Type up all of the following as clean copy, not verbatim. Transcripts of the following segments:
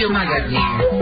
Radio Magazine.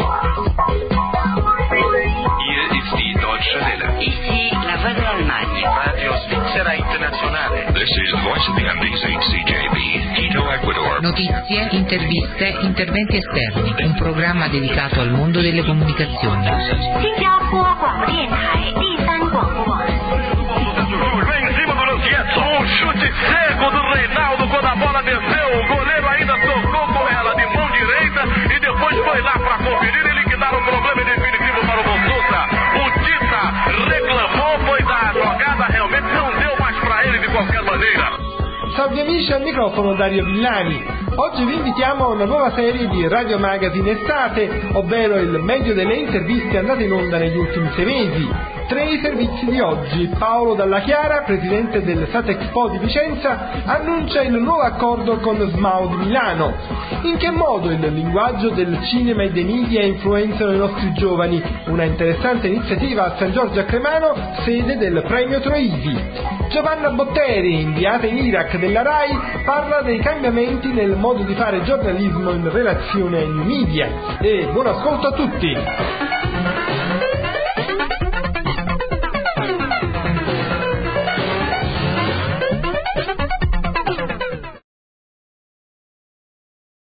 Hier ist die Deutsche Welle. Ici la voix de l'Allemagne. Radio Svizzera Internazionale. This is the voice of the amazing CJB, Quito, Ecuador. Notizie, interviste, interventi esterni. Un programma dedicato al mondo delle comunicazioni. 新加坡广播电台第3广播网。 Em cima do Luciano, um chute seco do Reinaldo quando a bola desceu. O goleiro ainda tocou com ela de mão direita e depois foi lá para conferir e liquidar o problema definitivo para o Bolsusa. O Tita reclamou, foi da jogada, realmente não deu mais para ele de qualquer maneira. Salve amici, al microfono Dario Villani. Oggi vi invitiamo a una nuova serie di Radio Magazine Estate, ovvero il meglio delle interviste andate in onda negli ultimi 6 mesi. Tra i servizi di oggi, Paolo Dalla Chiara, presidente del Satexpo di Vicenza, annuncia il nuovo accordo con SMAO di Milano. In che modo il linguaggio del cinema e dei media influenzano i nostri giovani? Una interessante iniziativa a San Giorgio a Cremano, sede del premio Troisi. Giovanna Botteri, inviata in Iraq della RAI, parla dei cambiamenti nel modo di fare giornalismo in relazione ai new media. E buon ascolto a tutti!